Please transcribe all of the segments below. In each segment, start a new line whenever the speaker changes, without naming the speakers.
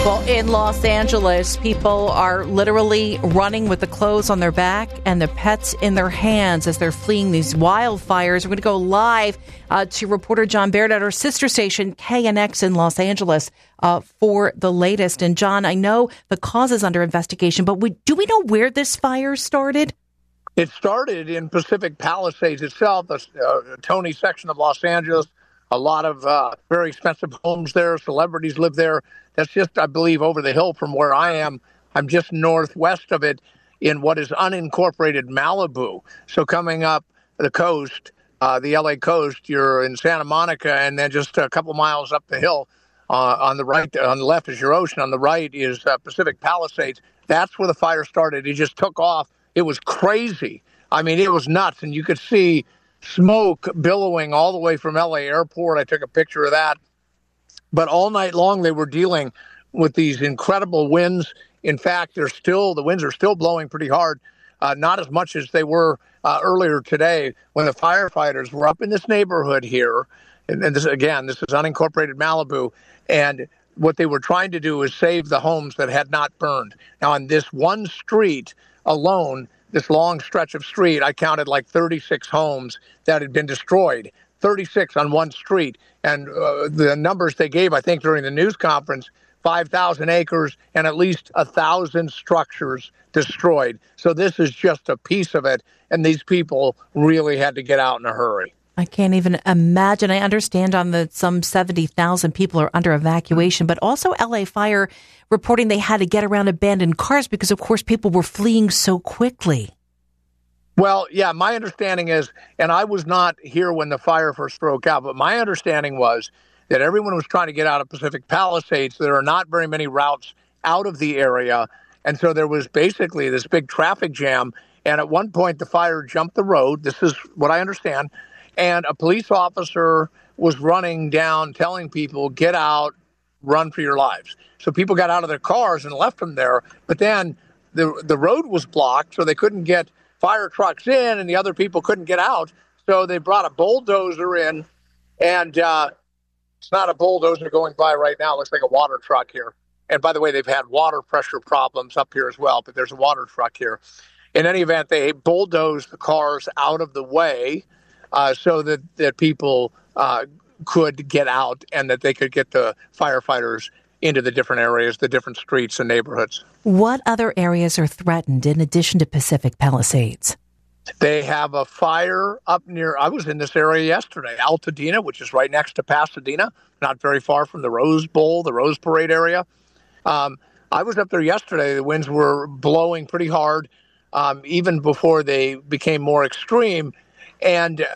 Well, in Los Angeles, people are literally running with the clothes on their back and the pets in their hands as they're fleeing these wildfires. We're going to go live to reporter John Baird at our sister station, KNX in Los Angeles, for the latest. And John, I know the cause is under investigation, but do we know where this fire started?
It started in Pacific Palisades itself, a Tony section of Los Angeles. A lot of very expensive homes there. Celebrities live there. That's just, I believe, over the hill from where I am. I'm just northwest of it in what is unincorporated Malibu. So coming up the coast, the LA coast, you're in Santa Monica, and then just a couple miles up the hill on the right, on the left is your ocean. On the right is Pacific Palisades. That's where the fire started. It just took off. It was crazy. I mean, it was nuts. And you could see smoke billowing all the way from LA airport. I took a picture of that. But all night long, they were dealing with these incredible winds. In fact, the winds are still blowing pretty hard, not as much as they were earlier today when the firefighters were up in this neighborhood here. And this is unincorporated Malibu. And what they were trying to do is save the homes that had not burned. Now, on this one street alone, this long stretch of street, I counted like 36 homes that had been destroyed, 36 on one street. And the numbers they gave, I think, during the news conference, 5,000 acres and at least 1,000 structures destroyed. So this is just a piece of it. And these people really had to get out in a hurry.
I can't even imagine. I understand some 70,000 people are under evacuation, but also LA Fire reporting they had to get around abandoned cars because, of course, people were fleeing so quickly.
Well, yeah, my understanding is, and I was not here when the fire first broke out, but my understanding was that everyone was trying to get out of Pacific Palisades. There are not very many routes out of the area. And so there was basically this big traffic jam. And at one point, the fire jumped the road. This is what I understand. And a police officer was running down telling people, get out, run for your lives. So people got out of their cars and left them there. But then the road was blocked, so they couldn't get fire trucks in and the other people couldn't get out. So they brought a bulldozer in. And it's not a bulldozer going by right now. It looks like a water truck here. And by the way, they've had water pressure problems up here as well, but there's a water truck here. In any event, they bulldozed the cars out of the way so that people could get out and that they could get the firefighters into the different areas, the different streets and neighborhoods.
What other areas are threatened in addition to Pacific Palisades?
They have a fire up near, I was in this area yesterday, Altadena, which is right next to Pasadena, not very far from the Rose Bowl, the Rose Parade area. I was up there yesterday. The winds were blowing pretty hard, even before they became more extreme. And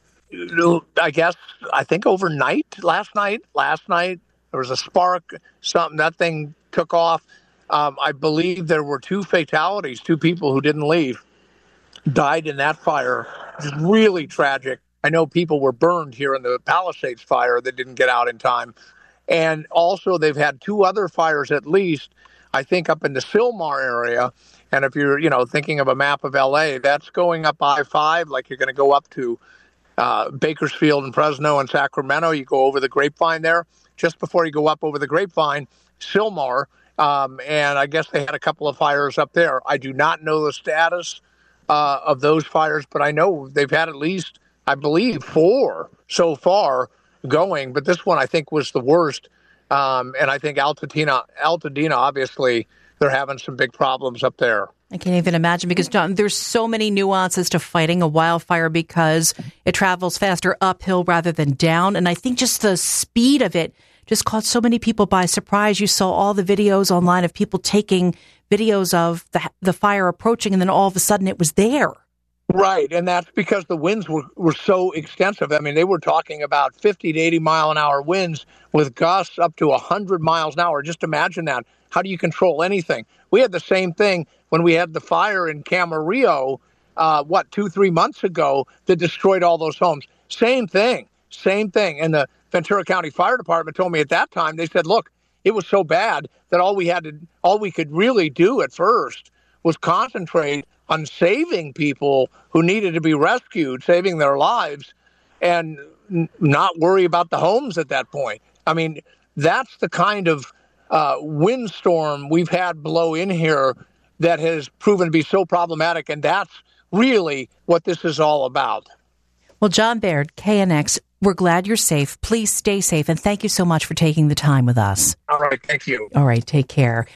I think overnight, last night, there was a spark, that thing took off. I believe there were 2 fatalities, 2 people who didn't leave, died in that fire. It's really tragic. I know people were burned here in the Palisades fire that didn't get out in time. And also they've had 2 other fires at least, I think up in the Sylmar area. And if you're, thinking of a map of LA, that's going up I-5, like you're going to go up to Bakersfield and Fresno and Sacramento. You go over the Grapevine there. Just before you go up over the Grapevine, Sylmar, and I guess they had a couple of fires up there. I do not know the status of those fires, but I know they've had at least, I believe, 4 so far going. But this one, I think, was the worst. And I think Altadena, obviously, they're having some big problems up there.
I can't even imagine because, John, there's so many nuances to fighting a wildfire because it travels faster uphill rather than down. And I think just the speed of it just caught so many people by surprise. You saw all the videos online of people taking videos of the fire approaching, and then all of a sudden it was there.
Right, and that's because the winds were so extensive. I mean, they were talking about 50 to 80 mile an hour winds with gusts up to 100 miles an hour. Just imagine that. How do you control anything? We had the same thing when we had the fire in Camarillo, 2-3 months ago that destroyed all those homes. Same thing. And the Ventura County Fire Department told me at that time, they said, look, it was so bad that all we could really do at first was concentrate on saving people who needed to be rescued, saving their lives, and not worry about the homes at that point. I mean, that's the kind of windstorm we've had blow in here that has proven to be so problematic, and that's really what this is all about.
Well, John Baird, KNX, we're glad you're safe. Please stay safe, and thank you so much for taking the time with us.
All right, thank you.
All right, take care.